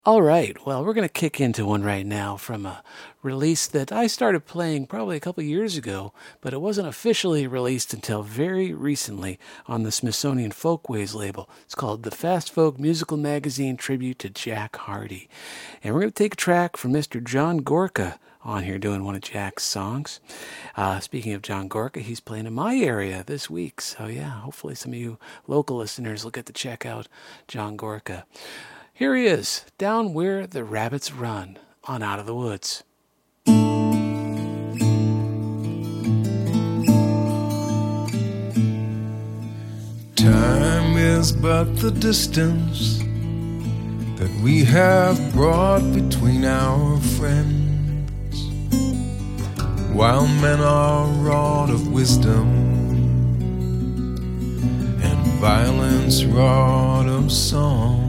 All right, well, we're going to kick into one right now from a release that I started playing probably a couple years ago, but it wasn't officially released until very recently on the Smithsonian Folkways label. It's called the Fast Folk Musical Magazine Tribute to Jack Hardy. And we're going to take a track from Mr. John Gorka on here doing one of Jack's songs. Speaking of John Gorka, he's playing in my area this week. So yeah, hopefully some of you local listeners will get to check out John Gorka. Here he is, Down Where the Rabbits Run on Out of the Woods. Time is but the distance that we have brought between our friends, while men are wrought of wisdom and violence wrought of song.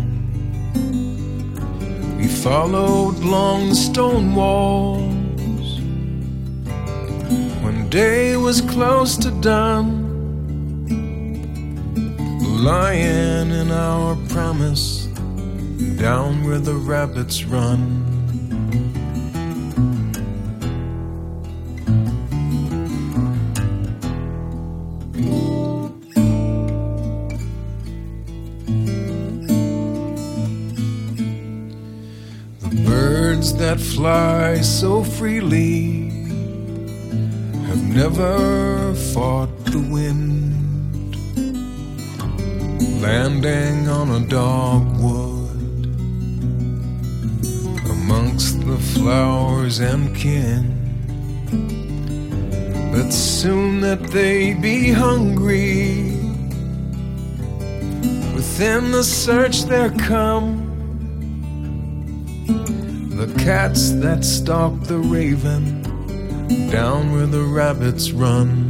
We followed long the stone walls when day was close to dawn, lying in our promise, down where the rabbits run. That fly so freely have never fought the wind, landing on a dogwood amongst the flowers and kin. But soon that they be hungry, within the search there come the cats that stalk the raven, down where the rabbits run.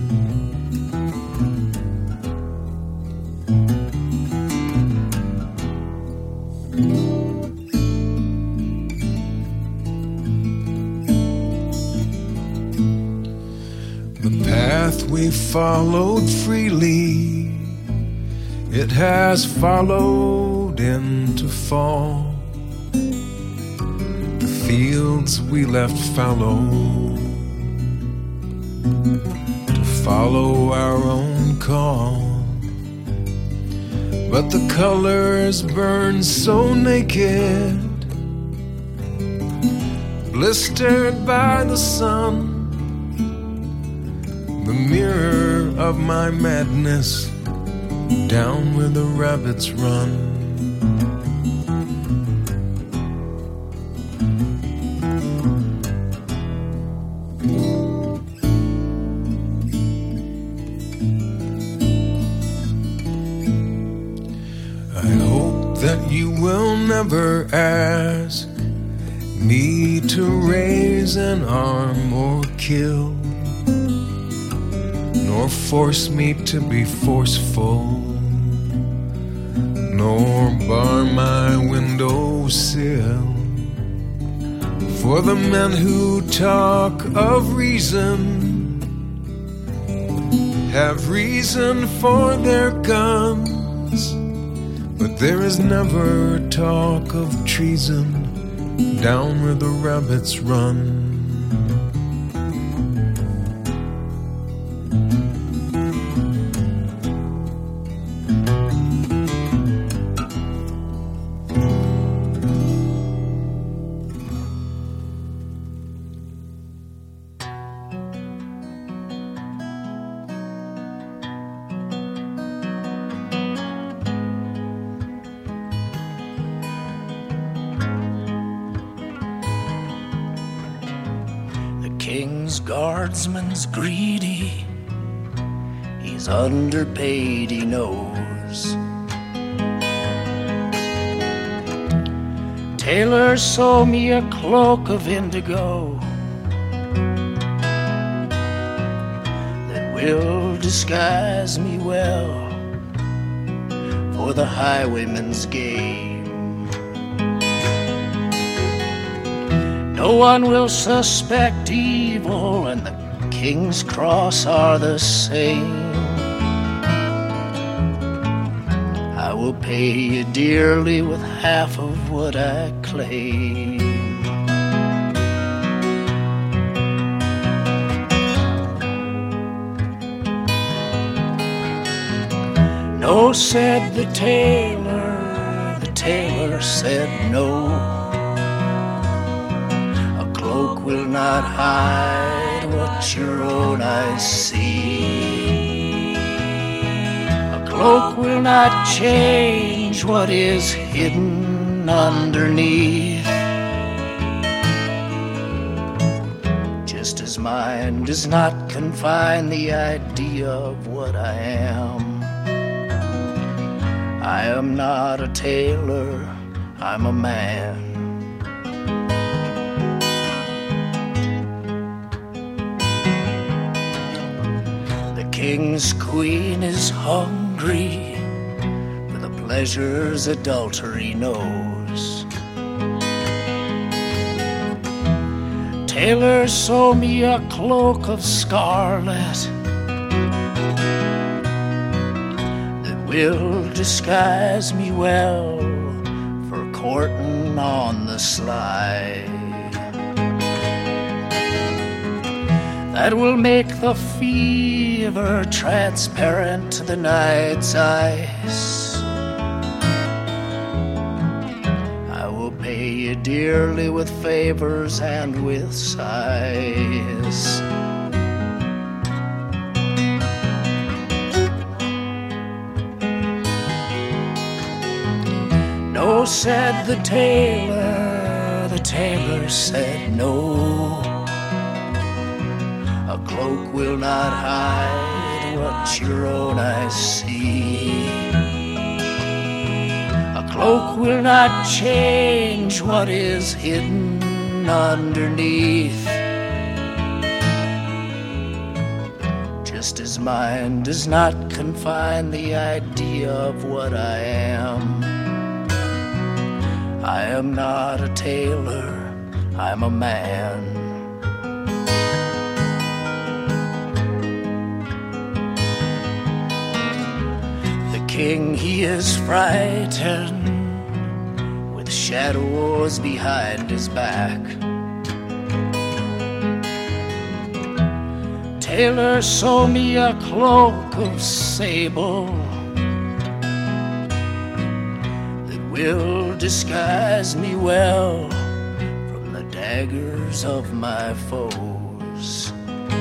The path we followed freely, it has followed into fall. Fields we left fallow to follow our own call, but the colors burn so naked, blistered by the sun, the mirror of my madness, down where the rabbits run. Never ask me to raise an arm or kill, nor force me to be forceful, nor bar my windowsill. For the men who talk of reason have reason for their guns, but there is never talk of treason, down where the rabbits run. Guardsman's greedy, he's underpaid, he knows. Tailor sew me a cloak of indigo that will disguise me well for the highwayman's game. No one will suspect evil, and the King's Cross are the same. I will pay you dearly with half of what I claim. No, said the tailor said no. A cloak will not hide what your own eyes see. A cloak will not change what is hidden underneath. Just as mine does not confine the idea of what I am. I am not a tailor, I'm a man. The king's queen is hungry for the pleasures adultery knows. Tailor, sew me a cloak of scarlet will disguise me well for courting on the sly. That will make the fever transparent to the night's ice. I will pay you dearly with favors and with sighs. No, said the tailor said no. A cloak will not hide what your own eyes see. A cloak will not change what is hidden underneath. Just as mine does not confine the idea of what I am. I am not a tailor, I'm a man. The king, he is frightened with shadows behind his back. Tailor, sew me a cloak of sable will disguise me well from the daggers of my foes.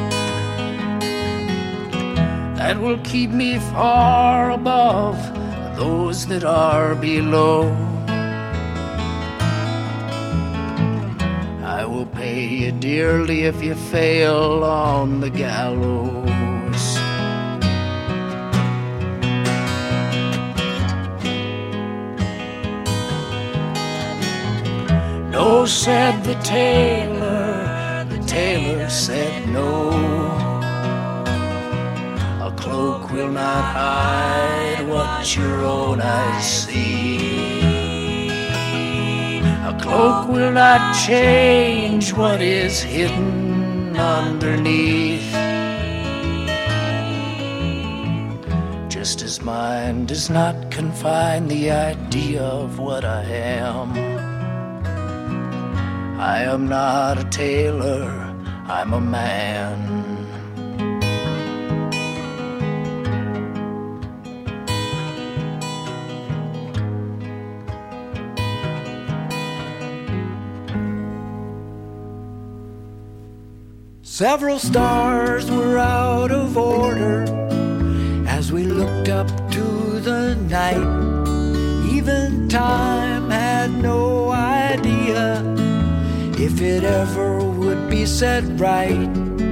That will keep me far above those that are below. I will pay you dearly if you fail on the gallows. No, said the tailor said no. A cloak will not hide what your own eyes see. A cloak will not change what is hidden underneath. Just as mine does not confine the idea of what I am. I am not a tailor, I'm a man. Several stars were out of order as we looked up to the night. Even time had no idea if it ever would be said right.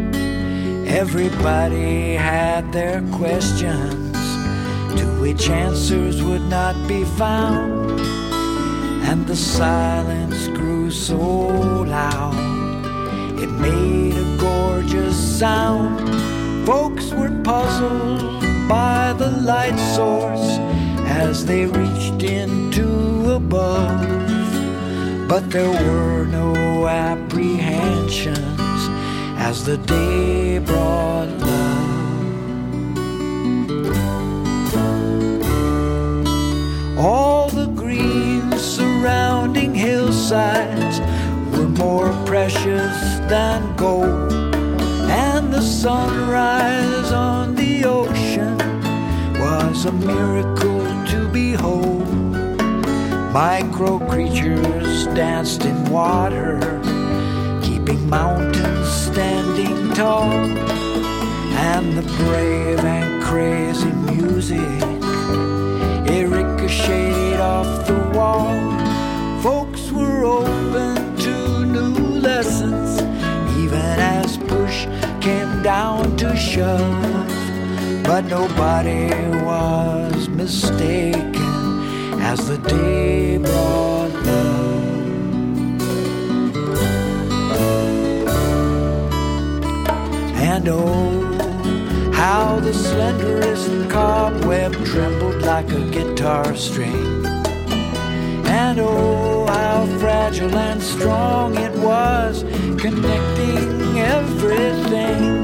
Everybody had their questions to which answers would not be found, and the silence grew so loud it made a gorgeous sound. Folks were puzzled by the light source as they reached into above, but there were no apprehensions as the day brought love. All the green surrounding hillsides were more precious than gold, and the sunrise on the ocean was a miracle to behold. Micro creatures danced in water, keeping mountains standing tall, and the brave and crazy music, it ricocheted off the wall. Folks were open to new lessons, even as push came down to shove. But nobody was mistaken as the day brought love. And oh, how the slenderest cobweb trembled like a guitar string. And oh, how fragile and strong it was, connecting everything.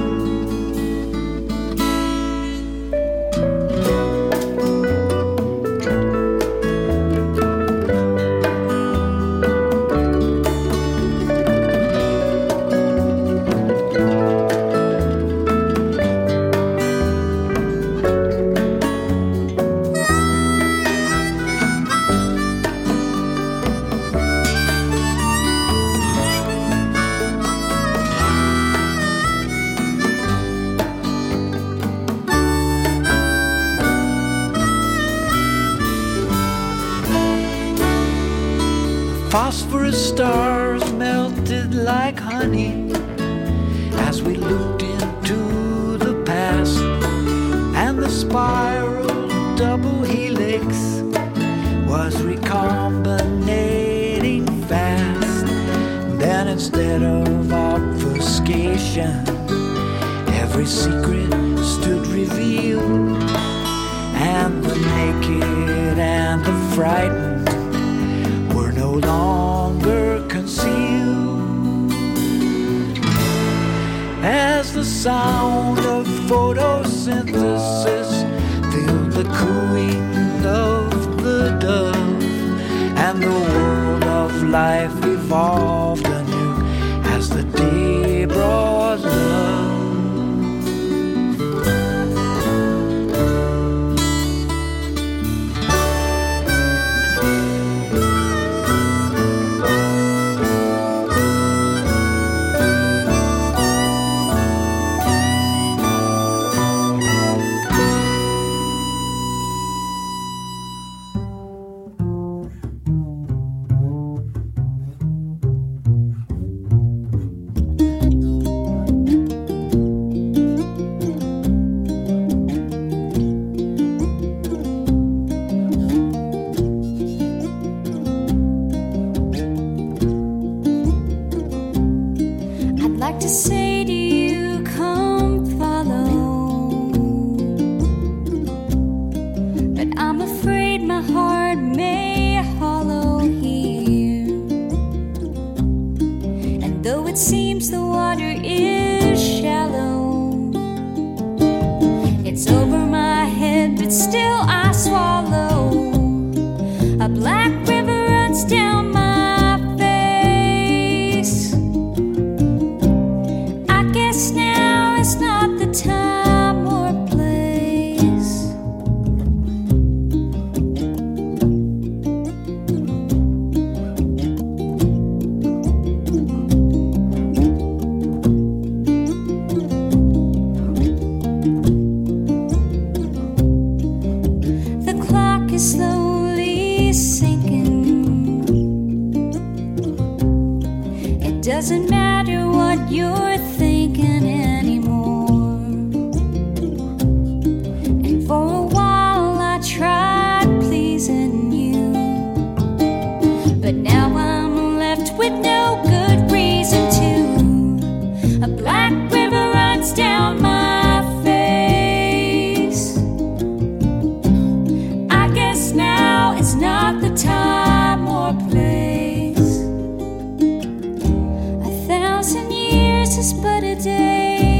Phosphorus stars melted like honey as we looked into the past, and the spiral double helix was recombinating fast. Then instead of obfuscation, every secret stood revealed, and the naked and the frightened no longer concealed, as the sound of photosynthesis filled the cooing of the dove, and the world of life evolved anew as the day brought love. Doesn't matter what you're thinking anymore. And for a while I tried pleasing you, but now I'm left with no good reason to. A black river runs down my face. I guess now is not the time or place. 1,000 years is but a day.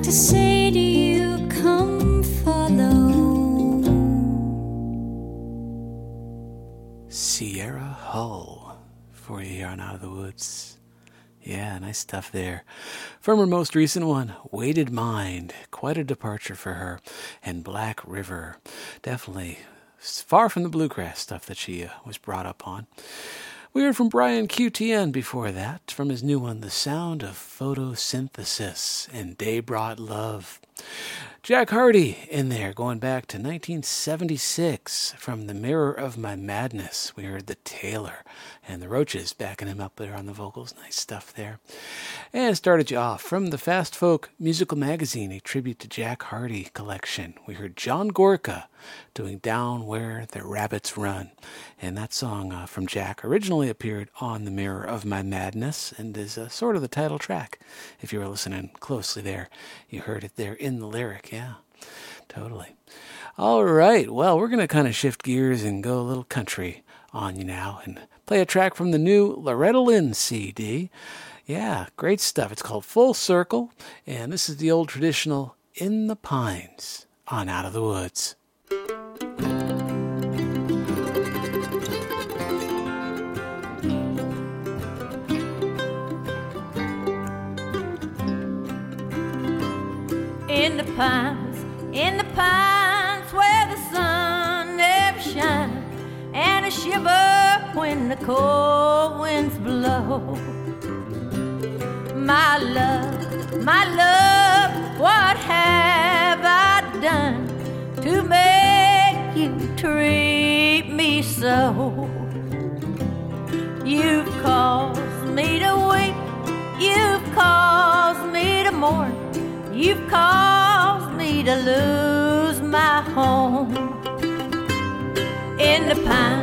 to say to you, come follow. Sierra Hull for you here on Out of the Woods. Yeah, nice stuff there. From her most recent one, Weighted Mind, quite a departure for her, and Black River, definitely far from the bluegrass stuff that she was brought up on. We heard from Brian QTN before that, from his new one, The Sound of Photosynthesis, and Day Brought Love. Jack Hardy in there, going back to 1976, from The Mirror of My Madness. We heard The Tailor, and the Roaches backing him up there on the vocals. Nice stuff there. And started you off from the Fast Folk Musical Magazine, a tribute to Jack Hardy collection. We heard John Gorka doing Down Where the Rabbits Run. And that song from Jack originally appeared on The Mirror of My Madness and is sort of the title track. If you were listening closely there, you heard it there in the lyric. Yeah, totally. All right, well, we're going to kind of shift gears and go a little country on you now and play a track from the new Loretta Lynn CD. Yeah, great stuff. It's called Full Circle, and this is the old traditional In the Pines on Out of the Woods. In the pines where the sun never shines, and a shiver when the cold winds blow. My love, what have I done to make you treat me so? You've caused me to weep, you've caused me to mourn, you've caused me to lose my home. In the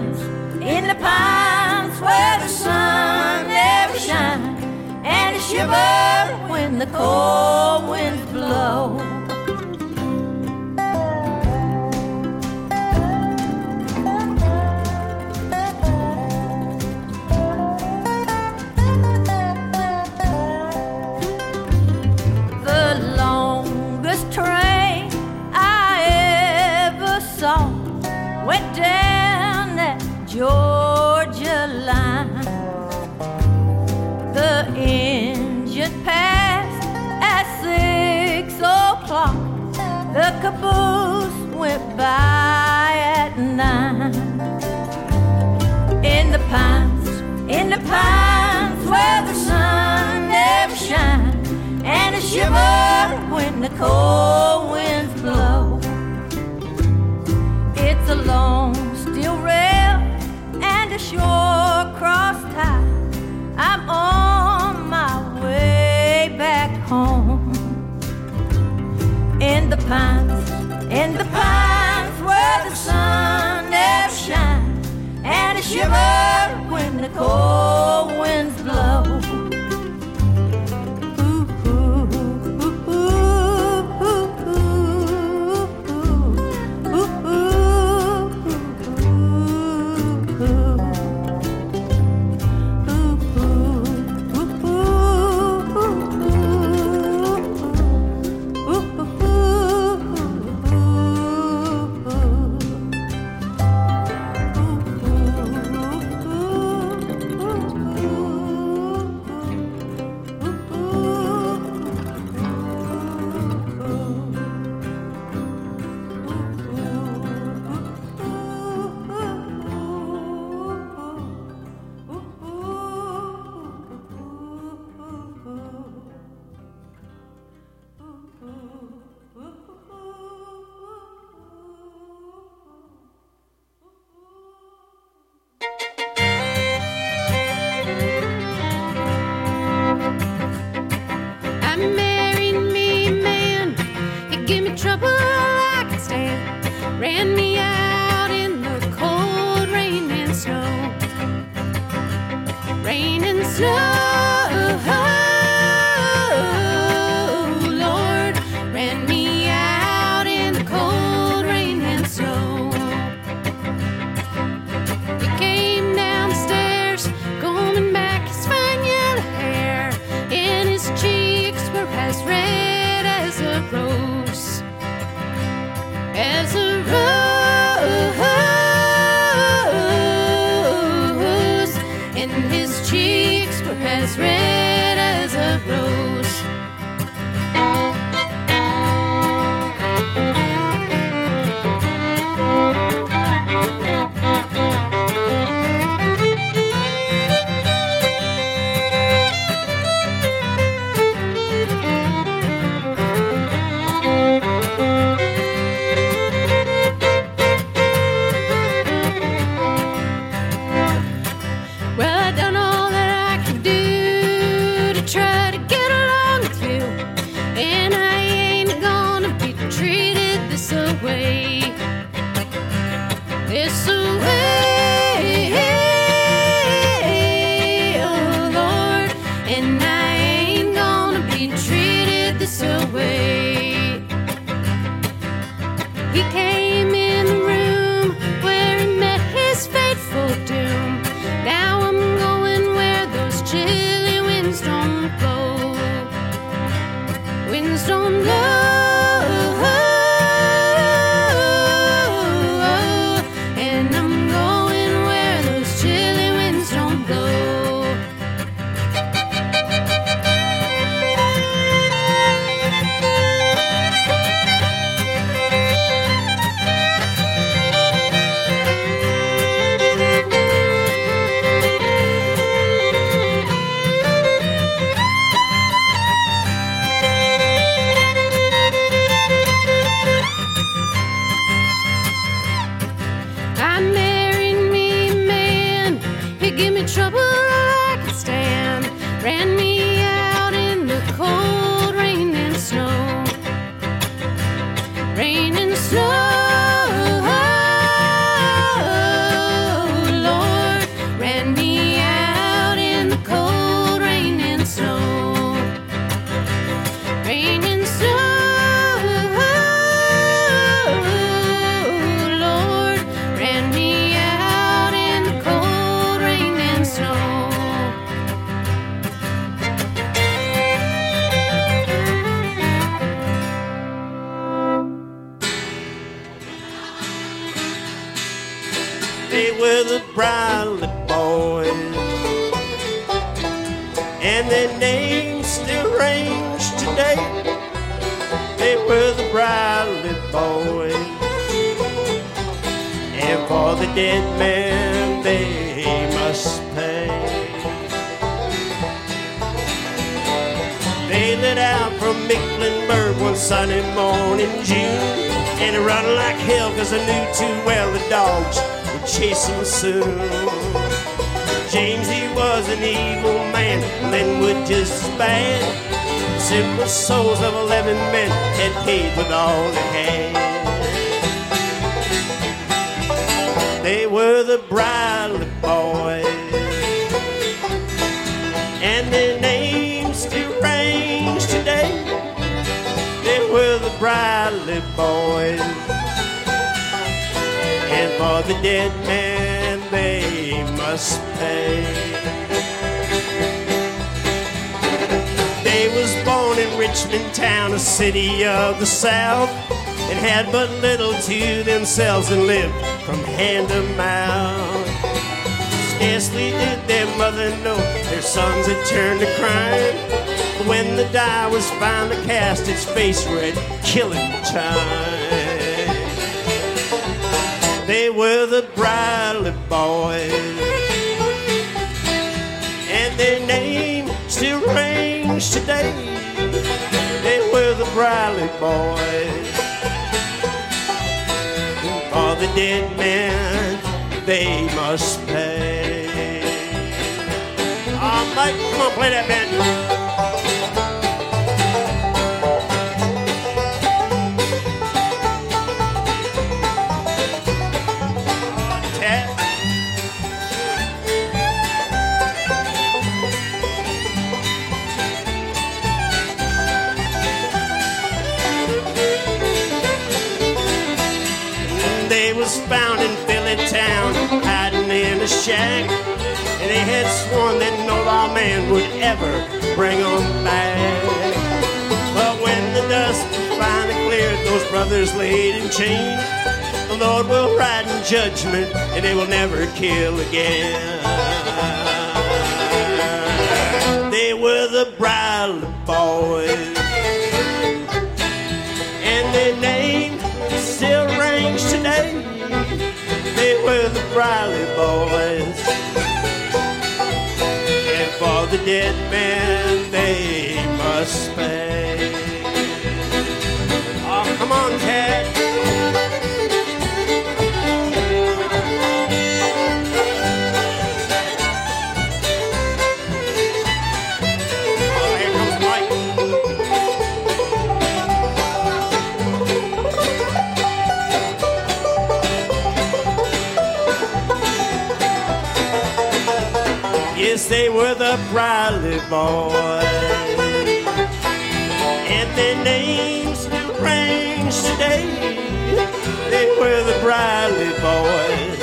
pines where the sun never shines, and a shiver when the cold winds blow. The longest train I ever saw went down that Georgia line. The engine passed at 6 o'clock. The caboose went by at 9. In the pines where the sun never shines, and a shiver when the cold winds blow. It's a long steel rail and a shore-cross tie. I'm on my way back home. In the pines where the sun never shines, and a shiver when the cold winds blow. Ran me out in the cold rain and snow. Rain and snow, Lord, ran me out in the cold rain and snow. He came downstairs, combing back his fine yellow hair, and his cheeks were as red as a don't blow, and I'm going where those chilly winds don't blow. I married me a man, he give me trouble I could stand. Ran me out in the cold rain and snow. Rain and snow, Lord, ran me out in the cold rain and snow. Rain and snow, Lord, ran me out in the cold rain and snow. They were the Briley Boys, and their names still range today. They were the Briley Boys, and for the dead man they must pay. They lit out from Mecklenburg one sunny morning in June, and it run like hell 'cause I knew too well the dogs would chase him soon. James, he was an evil man, Linwood just as bad. The simple souls of 11 men had paid with all they had. They were the Briley Boys, and their names still range today. They were the Briley Boys, and for the dead man they must pay. They was born in Richmond town, a city of the South, and had but little to themselves and lived from hand to mouth. Scarcely did their mother know their sons had turned to crime. But when the die was finally cast, its face read killing time. They were the Briley Boys, and their name still rings today. They were the Briley Boys, and for the dead man they must pay. Oh, Mike, come on, play that band. They was found in Philly town, hiding in a shack, and they had sworn that no lawman would ever bring them back. But when the dust finally cleared, those brothers laid in chains. The Lord will ride in judgment, and they will never kill again. They were the Briley Boys, and their name still rings today. They were the Briley Boys, and for the dead man they must pay. Oh, come on, Ted. Oh, here comes Mike. Yes, they were the Briley Boys, and their names still range today. They were the Briley Boys,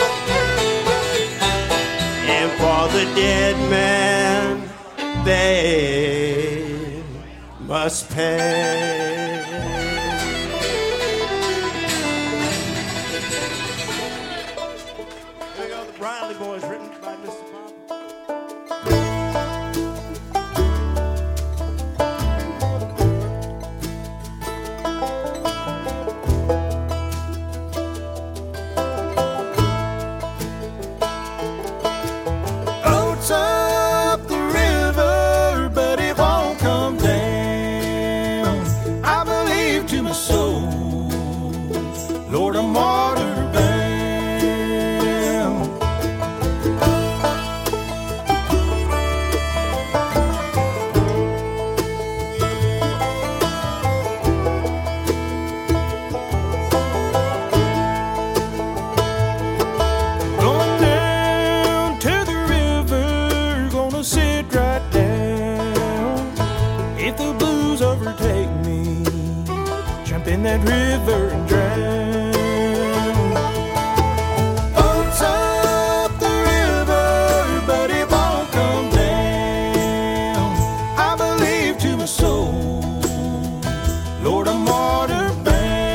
and for the dead man they must pay. to my soul. Lord, I'm water bound. Going down to the river, gonna sit right down. If the blues overtake me, jump in that river and drown. Boats up the river, but it won't come down. I believe to my soul, Lord, I'm water bound.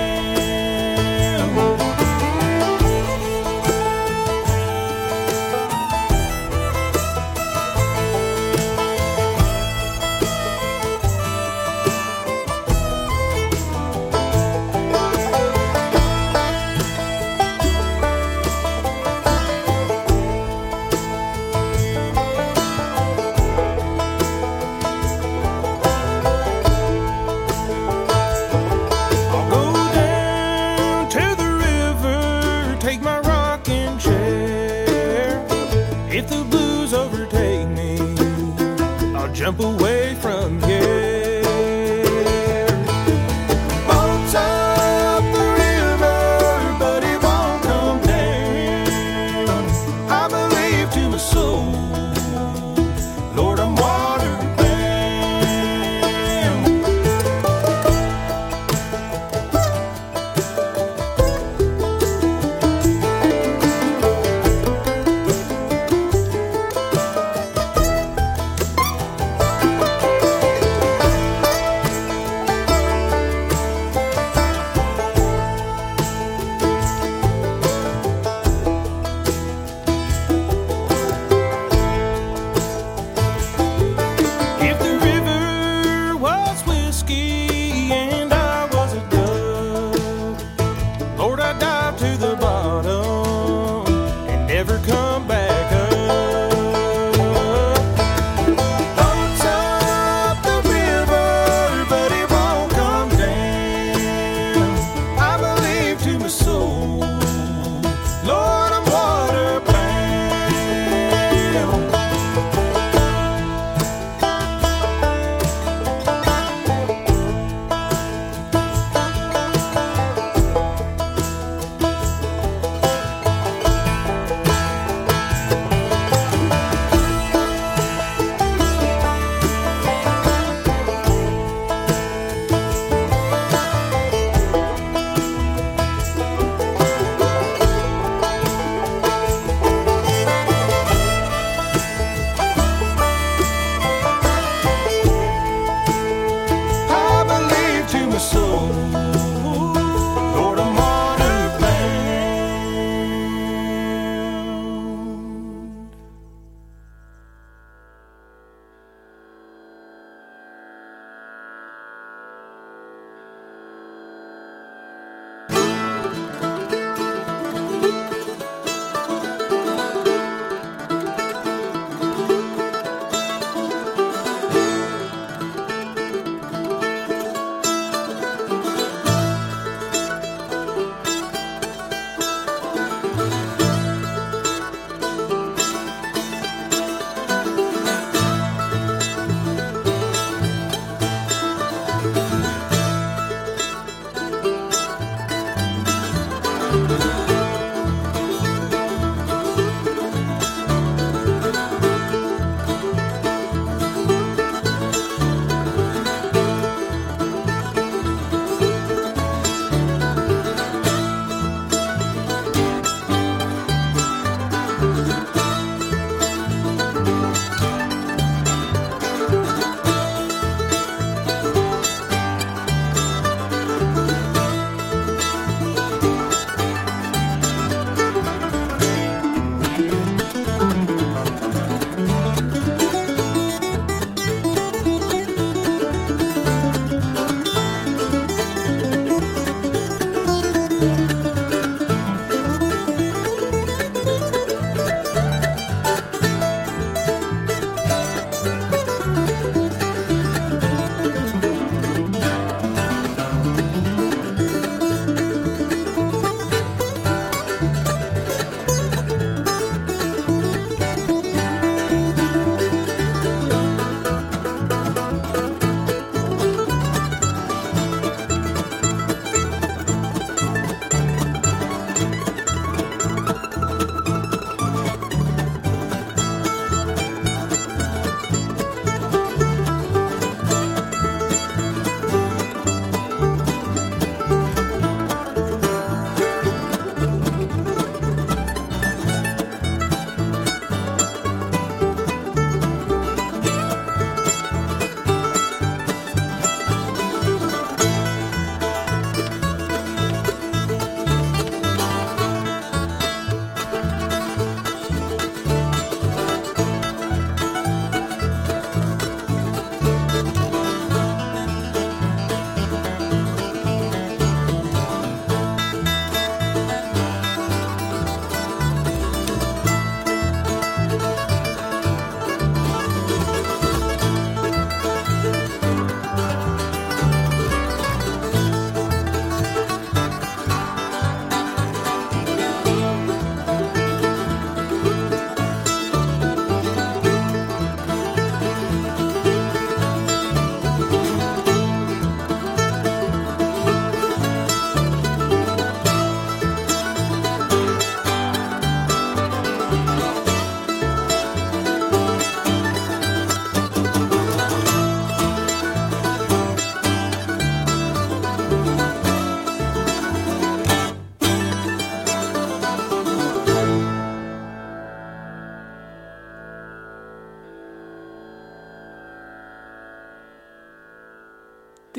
I'll go down to the river, take my rocking chair. If the blues overtake me, I'll jump away from here. Boats up the river, but it won't come down. I believe to my soul, Lord, I'm water bound.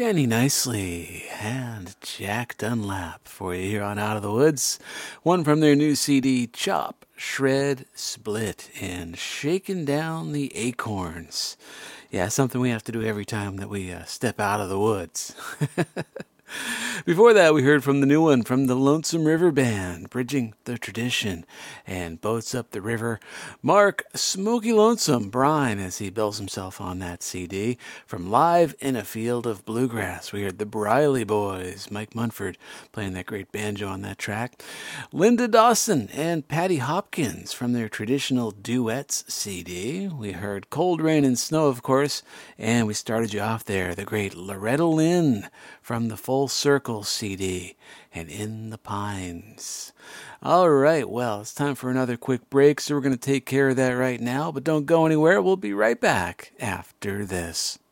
Jenny Nicely and Jack Dunlap for you here on Out of the Woods. One from their new CD, Chop, Shred, Split, and Shaking Down the Acorns. Yeah, something we have to do every time that we step out of the woods. Before that, we heard from the new one from the Lonesome River Band, Bridging the Tradition, and Boats Up the River. Mark Smoky Lonesome Brine, as he bills himself on that CD. From Live in a Field of Bluegrass, we heard the Briley Boys, Mike Munford playing that great banjo on that track. Linda Dawson and Patty Hopkins from their traditional duets CD. We heard Cold Rain and Snow, of course, and we started you off there, the great Loretta Lynn from the Full Circle CD and In the Pines. All right, well, it's time for another quick break, so we're going to take care of that right now, but don't go anywhere. We'll be right back after this.